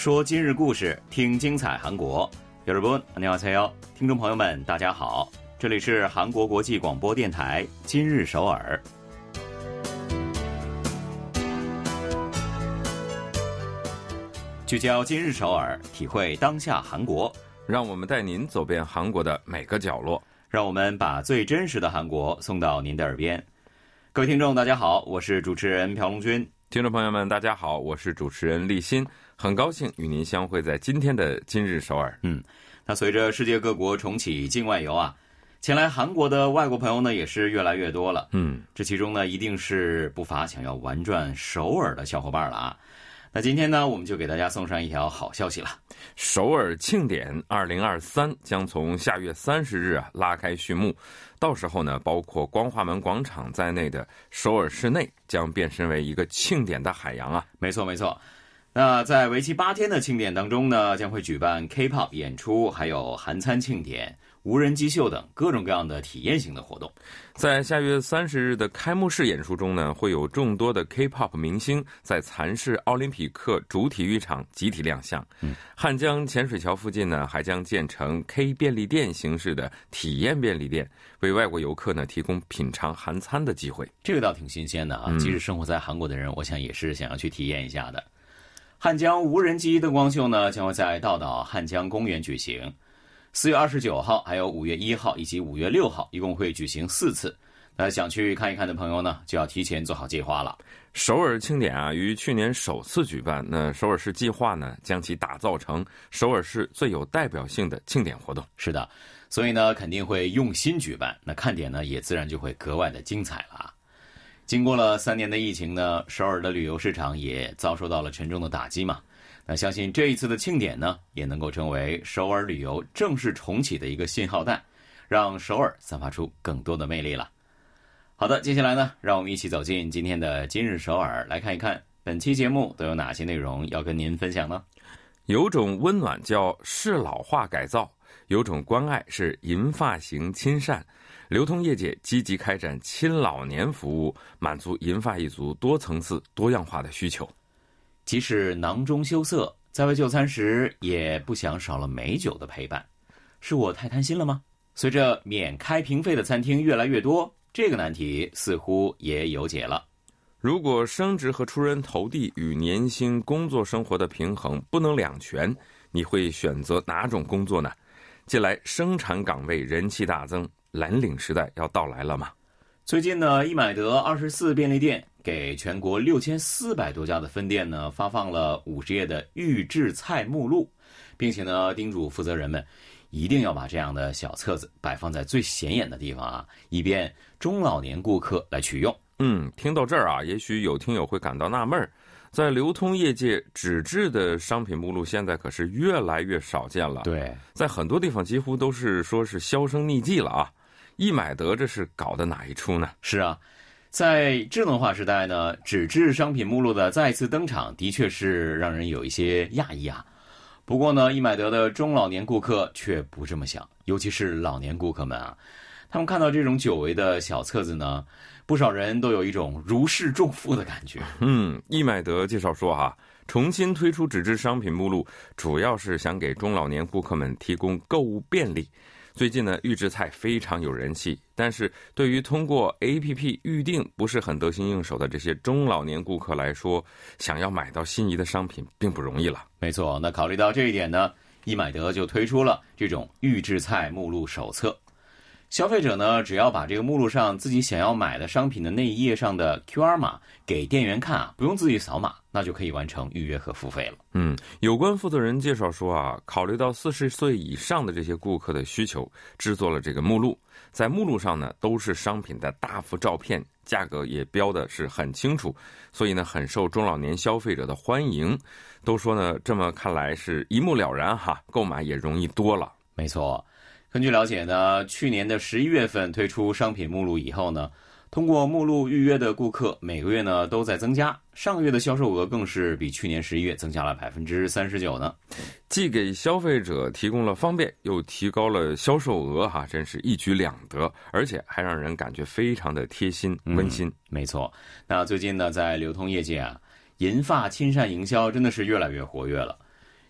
说今日故事，听精彩韩国。여러분 안녕하세요，听众朋友们，大家好，这里是韩国国际广播电台今日首尔。聚焦今日首尔，体会当下韩国， 让我们带您走遍韩国的每个角落， 让我们把最真实的韩国送到您的耳边。各位听众大家好，我是主持人朴龙君。 听众朋友们大家好，我是主持人立新，很高兴与您相会在今天的今日首尔。 那随着世界各国重启境外游啊，前来韩国的外国朋友呢也是越来越多了。这其中呢一定是不乏想要玩转首尔的小伙伴了啊。那今天呢我们就给大家送上一条好消息了。 首尔庆典2023将从下月30日拉开序幕，到时候呢包括光化门广场在内的首尔市内将变身为一个庆典的海洋啊。 没错没错。那在为期8天的庆典当中呢，将会举办 K-pop 演出，还有韩餐庆典、无人机秀等各种各样的体验型的活动。 在下月30日的开幕式演出中呢，会有众多的 K-pop 明星在蚕市奥林匹克主体育场集体亮相。汉江潜水桥附近呢，还将建成 K 便利店形式的体验便利店，为外国游客呢提供品尝韩餐的机会。 这个倒挺新鲜的啊，即使生活在韩国的人，我想也是想要去体验一下的。汉江无人机灯光秀呢，将会在道岛汉江公园举行。4月29号，还有5月1号以及5月6号，一共会举行4次。那想去看一看的朋友呢，就要提前做好计划了。 首尔庆典啊，于去年首次举办。那首尔市计划呢，将其打造成首尔市最有代表性的庆典活动。 是的，所以呢，肯定会用心举办。那看点呢，也自然就会格外的精彩了啊。经过了3年的疫情呢，首尔的旅游市场也遭受到了沉重的打击嘛。那相信这一次的庆典呢，也能够成为首尔旅游正式重启的一个信号弹，让首尔散发出更多的魅力了。好的，接下来呢，让我们一起走进今天的今日首尔，来看一看本期节目都有哪些内容要跟您分享呢？ 有种温暖叫适老化改造，有种关爱是银发型亲善。流通业界积极开展亲老年服务，满足银发一族多层次多样化的需求。 即使囊中羞涩，在外就餐时也不想少了美酒的陪伴。是我太贪心了吗？随着免开瓶费的餐厅越来越多，这个难题似乎也有解了。 如果升职和出人头地与年薪工作生活的平衡不能两全，你会选择哪种工作呢？近来生产岗位人气大增，蓝领时代要到来了吗？ 最近呢，易买得24便利店给全国6400多家的分店呢发放了50页的预制菜目录，并且呢叮嘱负责人们一定要把这样的小册子摆放在最显眼的地方啊，以便中老年顾客来取用。 听到这儿啊，也许有听友会感到纳闷，在流通业界，纸质的商品目录现在可是越来越少见了。 对， 在很多地方几乎都是说是销声匿迹了啊。易买得这是搞的哪一出呢？ 是啊，在智能化时代呢，纸质商品目录的再次登场，的确是让人有一些讶异啊。不过呢，易买得的中老年顾客却不这么想，尤其是老年顾客们啊，他们看到这种久违的小册子呢，不少人都有一种如释重负的感觉。 易买得介绍说重新推出纸质商品目录，主要是想给中老年顾客们提供购物便利。最近呢，预制菜非常有人气，但是对于通过 APP 预定不是很得心应手的这些中老年顾客来说，想要买到心仪的商品并不容易了。 没错，那考虑到这一点呢，易买得就推出了这种预制菜目录手册。消费者呢，只要把这个目录上自己想要买的商品的那一页上的 QR 码给店员看不用自己扫码，那就可以完成预约和付费了。 有关负责人介绍说考虑到40岁以上的这些顾客的需求，制作了这个目录。在目录上呢，都是商品的大幅照片，价格也标的是很清楚，所以呢，很受中老年消费者的欢迎。都说呢，这么看来是一目了然购买也容易多了。 没错。根据了解呢，去年的11月份推出商品目录以后呢，通过目录预约的顾客每个月呢都在增加，上个月的销售额更是比去年11月增加了39%呢。 既给消费者提供了方便，又提高了销售额真是一举两得，而且还让人感觉非常的贴心温馨。 没错。那最近呢，在流通业界银发亲善营销真的是越来越活跃了。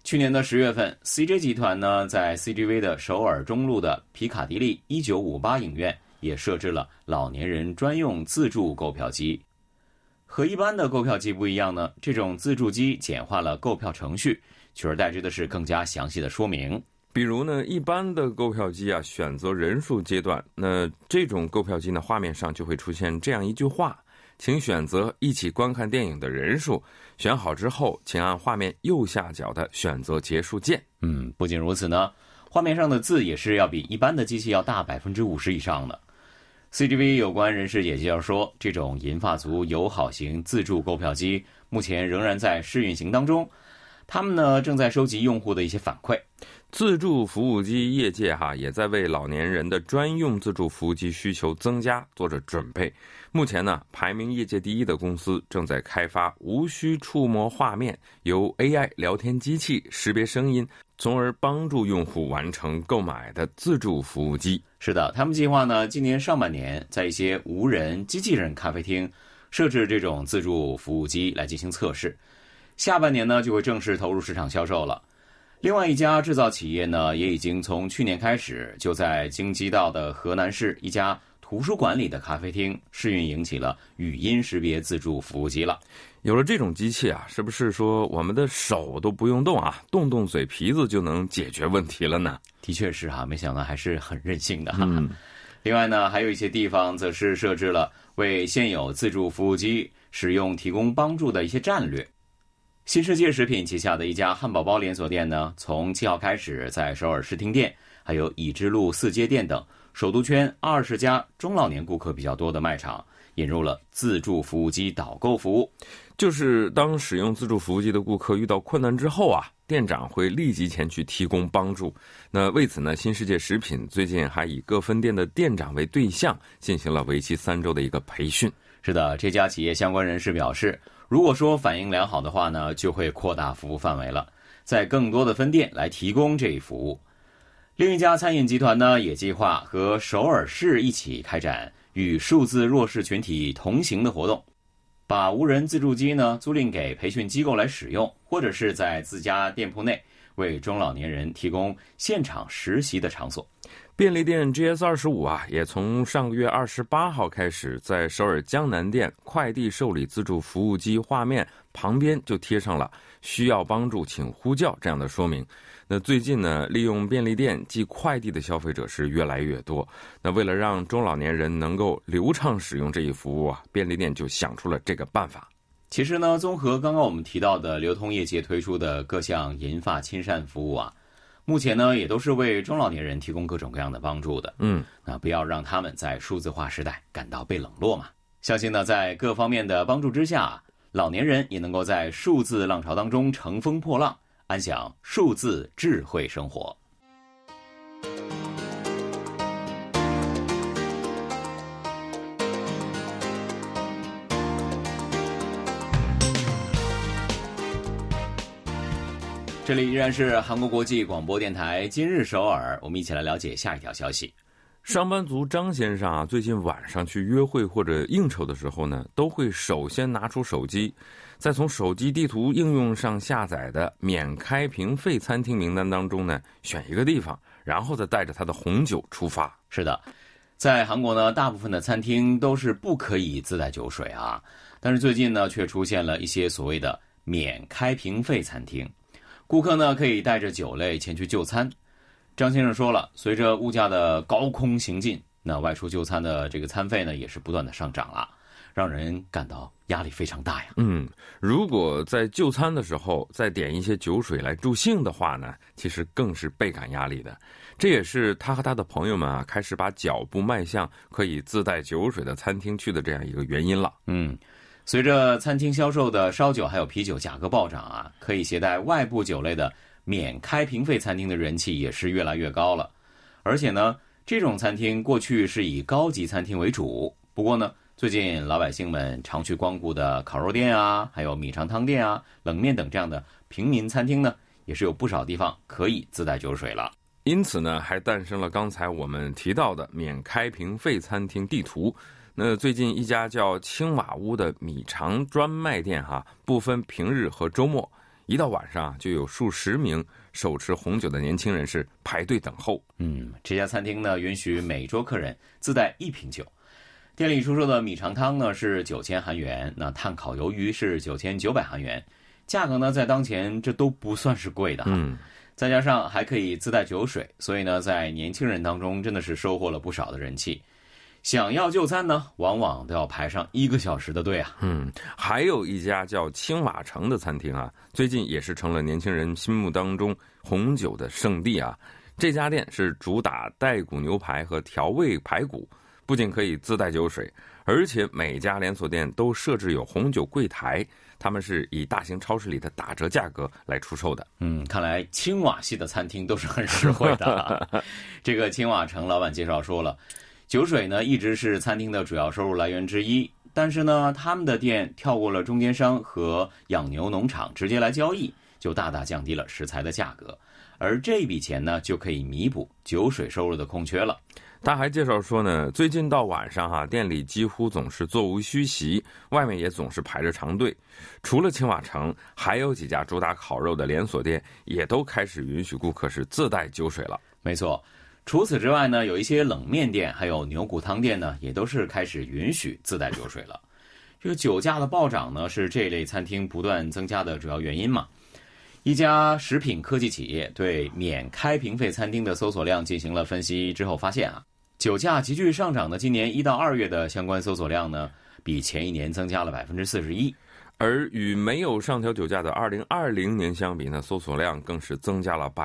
去年的10月份 ，CJ 集团呢在 CGV 的首尔中路的皮卡迪利1958影院也设置了老年人专用自助购票机。和一般的购票机不一样呢，这种自助机简化了购票程序，取而代之的是更加详细的说明。 比如呢，一般的购票机啊，选择人数阶段，那这种购票机呢，画面上就会出现这样一句话：请选择一起观看电影的人数，选好之后，请按画面右下角的选择结束键。 不仅如此呢，画面上的字也是要比一般的机器要大50%以上的。CGV 有关人士也介绍说，这种银发族友好型自助购票机目前仍然在试运行当中，他们呢正在收集用户的一些反馈。 自助服务机业界也在为老年人的专用自助服务机需求增加做着准备。目前呢，排名业界第一的公司正在开发无需触摸画面，由 AI 聊天机器识别声音，从而帮助用户完成购买的自助服务机。 是的，他们计划呢，今年上半年在一些无人机器人咖啡厅设置这种自助服务机来进行测试，下半年呢就会正式投入市场销售了。另外一家制造企业呢，也已经从去年开始就在京畿道的河南市一家图书馆里的咖啡厅试运营起了语音识别自助服务机了。 有了这种机器是不是说我们的手都不用动动动嘴皮子就能解决问题了呢？ 的确是没想到还是很任性的另外呢，还有一些地方则是设置了为现有自助服务机使用提供帮助的一些战略。新世界食品旗下的一家汉堡包连锁店呢，从7号开始在首尔市厅店还有已知路4街店等首都圈20家中老年顾客比较多的卖场引入了自助服务机导购服务。 就是当使用自助服务机的顾客遇到困难之后店长会立即前去提供帮助。那为此呢，新世界食品最近还以各分店的店长为对象，进行了为期3周的一个培训。 是的，这家企业相关人士表示，如果说反应良好的话呢，就会扩大服务范围了，在更多的分店来提供这一服务。另一家餐饮集团呢，也计划和首尔市一起开展与数字弱势群体同行的活动，把无人自助机呢租赁给培训机构来使用，或者是在自家店铺内为中老年人提供现场实习的场所。 便利店 GS25 也从上个月28号开始，在首尔江南店快递受理自助服务机画面旁边就贴上了需要帮助请呼叫这样的说明。那最近呢，利用便利店寄快递的消费者是越来越多。那为了让中老年人能够流畅使用这一服务便利店就想出了这个办法。 其实呢，综合刚刚我们提到的流通业界推出的各项银发亲善服务目前呢也都是为中老年人提供各种各样的帮助的。那不要让他们在数字化时代感到被冷落嘛。相信呢，在各方面的帮助之下，老年人也能够在数字浪潮当中乘风破浪，安享数字智慧生活。这里依然是韩国国际广播电台今日首尔，我们一起来了解下一条消息。 上班族张先生最近晚上去约会或者应酬的时候呢，都会首先拿出手机，再从手机地图应用上下载的免开瓶费餐厅名单当中呢，选一个地方，然后再带着他的红酒出发。 是的，在韩国呢，大部分的餐厅都是不可以自带酒水但是最近呢，却出现了一些所谓的免开瓶费餐厅，顾客呢可以带着酒类前去就餐。张先生说了，随着物价的高空行进，那外出就餐的这个餐费呢也是不断的上涨了，让人感到压力非常大呀。 如果在就餐的时候再点一些酒水来助兴的话呢，其实更是倍感压力的。这也是他和他的朋友们开始把脚步迈向可以自带酒水的餐厅去的这样一个原因了。 随着餐厅销售的烧酒还有啤酒价格暴涨可以携带外部酒类的免开瓶费餐厅的人气也是越来越高了。而且呢，这种餐厅过去是以高级餐厅为主，不过呢，最近老百姓们常去光顾的烤肉店还有米肠汤店冷面等这样的平民餐厅呢，也是有不少地方可以自带酒水了。 因此呢，还诞生了刚才我们提到的免开瓶费餐厅地图。那最近一家叫青瓦屋的米肠专卖店不分平日和周末， 一到晚上就有数十名手持红酒的年轻人是排队等候。 这家餐厅呢允许每桌客人自带1瓶酒。店里出售的米肠汤呢是9000韩元，那炭烤鱿鱼是9900韩元，价格呢在当前这都不算是贵的。再加上还可以自带酒水，所以呢在年轻人当中真的是收获了不少的人气。想要就餐呢，往往都要排上1个小时的队啊。 还有一家叫青瓦城的餐厅啊，最近也是成了年轻人心目当中红酒的圣地啊。这家店是主打带骨牛排和调味排骨，不仅可以自带酒水，而且每家连锁店都设置有红酒柜台，他们是以大型超市里的打折价格来出售的。 看来青瓦系的餐厅都是很实惠的。这个青瓦城老板介绍说了，酒水呢一直是餐厅的主要收入来源之一，但是呢他们的店跳过了中间商和养牛农场直接来交易，就大大降低了食材的价格，而这笔钱呢就可以弥补酒水收入的空缺了。 他还介绍说呢，最近到晚上店里几乎总是座无虚席，外面也总是排着长队。除了青瓦城，还有几家主打烤肉的连锁店也都开始允许顾客是自带酒水了。 没错，除此之外呢，有一些冷面店还有牛骨汤店呢，也都是开始允许自带酒水了。这个酒价的暴涨呢，是这类餐厅不断增加的主要原因嘛。一家食品科技企业对免开瓶费餐厅的搜索量进行了分析之后发现酒价急剧上涨的今年1到2月的相关搜索量呢，比前一年增加了41%。 而与没有上调酒价的2020年相比呢，搜索量更是增加了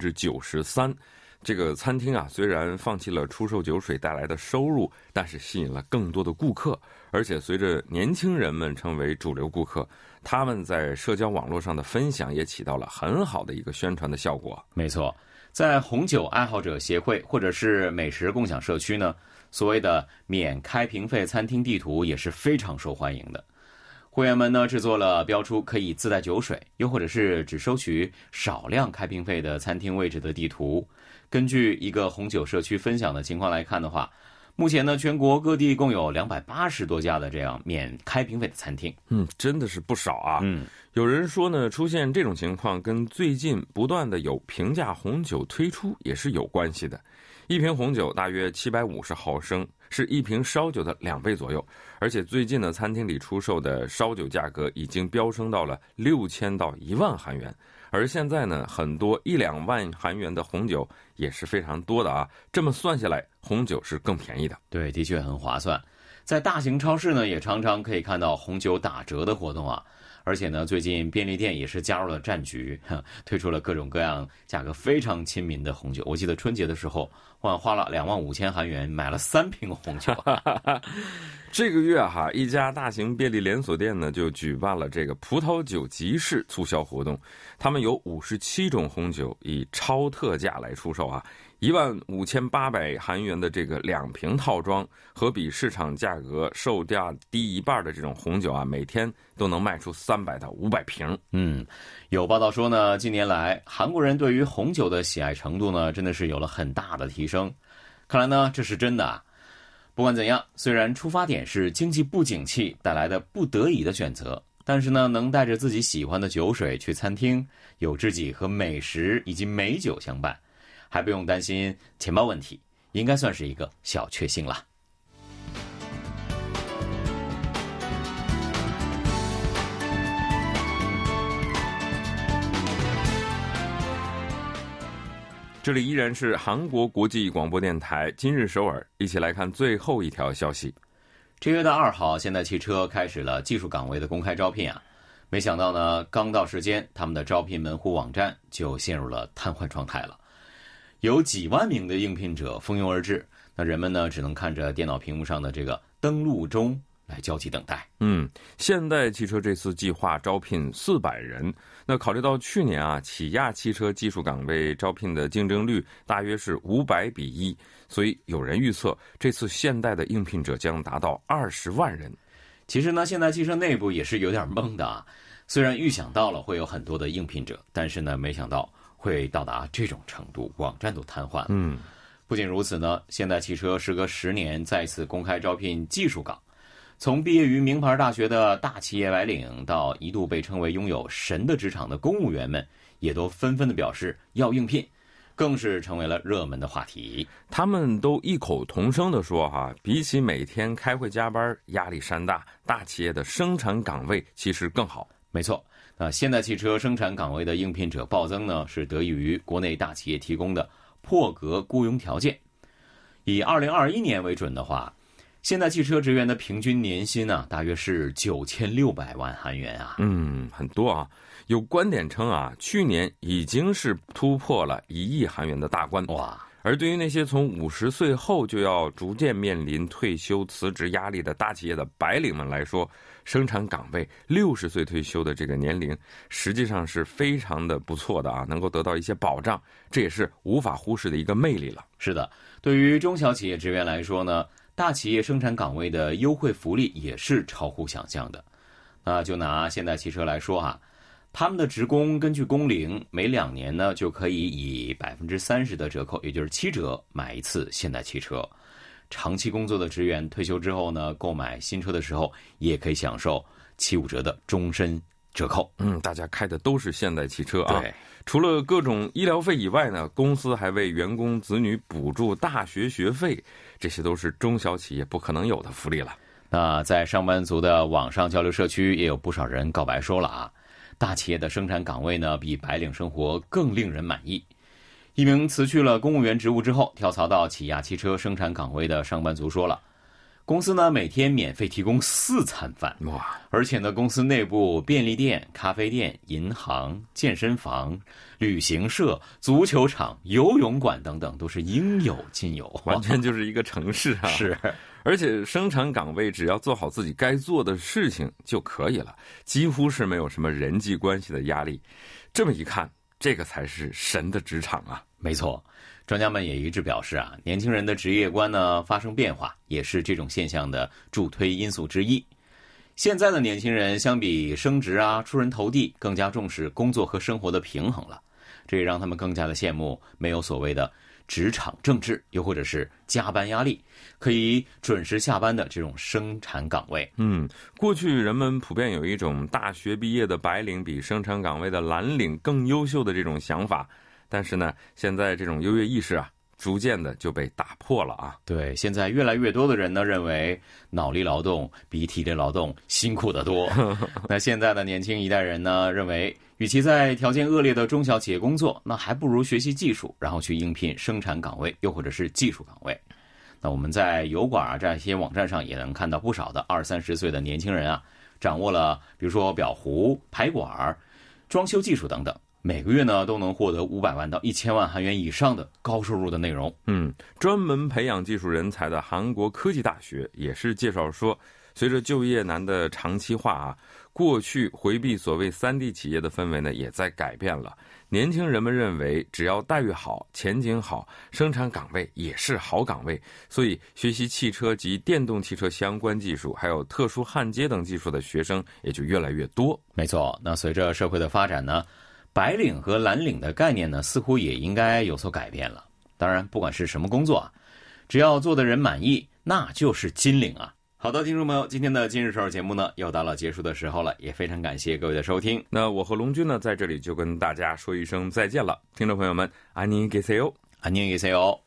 93%。这个餐厅虽然放弃了出售酒水带来的收入，但是吸引了更多的顾客，而且随着年轻人们成为主流顾客，他们在社交网络上的分享也起到了很好的一个宣传的效果。 没错，在红酒爱好者协会或者是美食共享社区呢，所谓的免开瓶费餐厅地图也是非常受欢迎的。会员们呢制作了标出可以自带酒水，又或者是只收取少量开瓶费的餐厅位置的地图。根据一个红酒社区分享的情况来看的话，目前呢全国各地共有280多家的这样免开瓶费的餐厅。 真的是不少啊。有人说呢，出现这种情况跟最近不断的有平价红酒推出也是有关系的。一瓶红酒大约750毫升，是一瓶烧酒的2倍左右，而且最近呢，餐厅里出售的烧酒价格已经飙升到了6000到1万韩元。而现在呢，很多1-2万韩元的红酒也是非常多的啊。这么算下来，红酒是更便宜的。 对，的确很划算。在大型超市呢，也常常可以看到红酒打折的活动啊。而且呢，最近便利店也是加入了战局，推出了各种各样价格非常亲民的红酒。我记得春节的时候，我花了25000韩元买了3瓶红酒。 这个月一家大型便利连锁店呢就举办了这个葡萄酒集市促销活动，他们有57种红酒以超特价来出售15800韩元的这个2瓶套装，和比市场价格售价低一半的这种红酒每天都能卖出300到500瓶。 有报道说呢，近年来韩国人对于红酒的喜爱程度呢，真的是有了很大的提升。看来呢，这是真的啊。不管怎样，虽然出发点是经济不景气带来的不得已的选择，但是呢，能带着自己喜欢的酒水去餐厅，有知己和美食以及美酒相伴，还不用担心钱包问题，应该算是一个小确幸了。 这里依然是韩国国际广播电台今日首尔，一起来看最后一条消息。 这月的2号，现代汽车开始了技术岗位的公开招聘没想到呢，刚到时间，他们的招聘门户网站就陷入了瘫痪状态了。有几万名的应聘者蜂拥而至，那人们呢只能看着电脑屏幕上的这个登录钟来焦急等待。 现代汽车这次计划招聘400人。那考虑到去年起亚汽车技术岗位招聘的竞争率大约是500:1，所以有人预测这次现代的应聘者将达到20万人。 其实呢，现代汽车内部也是有点懵的虽然预想到了会有很多的应聘者，但是呢，没想到会到达这种程度，网站都瘫痪了。不仅如此呢，现代汽车时隔10年再次公开招聘技术岗。 从毕业于名牌大学的大企业白领，到一度被称为拥有神的职场的公务员们，也都纷纷的表示要应聘，更是成为了热门的话题。 他们都异口同声地说比起每天开会加班，压力山大，大企业的生产岗位其实更好。 没错，那现代汽车生产岗位的应聘者暴增呢，是得益于国内大企业提供的破格雇佣条件。以2021年为准的话，现代汽车职员的平均年薪大约是9600万韩元啊。 很多啊。有观点称去年已经是突破了1亿韩元的大关。 哇！ 而对于那些从50岁后就要逐渐面临退休辞职压力的大企业的白领们来说，生产岗位60岁退休的这个年龄实际上是非常的不错的能够得到一些保障，这也是无法忽视的一个魅力了。 是的，对于中小企业职员来说呢，大企业生产岗位的优惠福利也是超乎想象的。那就拿现代汽车来说他们的职工根据工龄，每2年呢就可以以30%的折扣，也就是7折买一次现代汽车。长期工作的职员退休之后呢，购买新车的时候也可以享受75折的终身折扣。 大家开的都是现代汽车对， 除了各种医疗费以外呢，公司还为员工子女补助大学学费，这些都是中小企业不可能有的福利了。 那在上班族的网上交流社区，也有不少人告白说了大企业的生产岗位呢，比白领生活更令人满意。一名辞去了公务员职务之后，跳槽到起亚汽车生产岗位的上班族说了，公司呢每天免费提供4餐饭， 哇！ 而且呢，公司内部便利店、咖啡店、银行、健身房、旅行社、足球场、游泳馆等等，都是应有尽有， 完全就是一个城市是。 而且生产岗位只要做好自己该做的事情就可以了，几乎是没有什么人际关系的压力。这么一看，这个才是神的职场啊！ 没错，专家们也一致表示年轻人的职业观呢发生变化，也是这种现象的助推因素之一。现在的年轻人相比升职出人头地，更加重视工作和生活的平衡了，这也让他们更加的羡慕没有所谓的职场政治，又或者是加班压力，可以准时下班的这种生产岗位。 过去人们普遍有一种大学毕业的白领比生产岗位的蓝领更优秀的这种想法，但是呢，现在这种优越意识逐渐的就被打破了对，现在越来越多的人呢认为脑力劳动比体力劳动辛苦得多。那现在的年轻一代人呢认为，与其在条件恶劣的中小企业工作，那还不如学习技术，然后去应聘生产岗位，又或者是技术岗位。那我们在油管这样一些网站上也能看到不少的20-30岁的年轻人掌握了比如说裱糊、排管、装修技术等等，每个月呢都能获得500万到1000万韩元以上的高收入的内容。 专门培养技术人才的韩国科技大学也是介绍说，随着就业难的长期化过去回避所谓3D 企业的氛围呢也在改变了。年轻人们认为，只要待遇好、前景好，生产岗位也是好岗位，所以学习汽车及电动汽车相关技术，还有特殊焊接等技术的学生也就越来越多。 没错，那随着社会的发展呢，白领和蓝领的概念呢，似乎也应该有所改变了。当然，不管是什么工作只要做的人满意，那就是金领好的，听众朋友，今天的今日首尔节目呢，又到了结束的时候了，也非常感谢各位的收听。 那我和龙军呢，在这里就跟大家说一声再见了。听众朋友们，안녕히 계세요。 안녕히 계세요。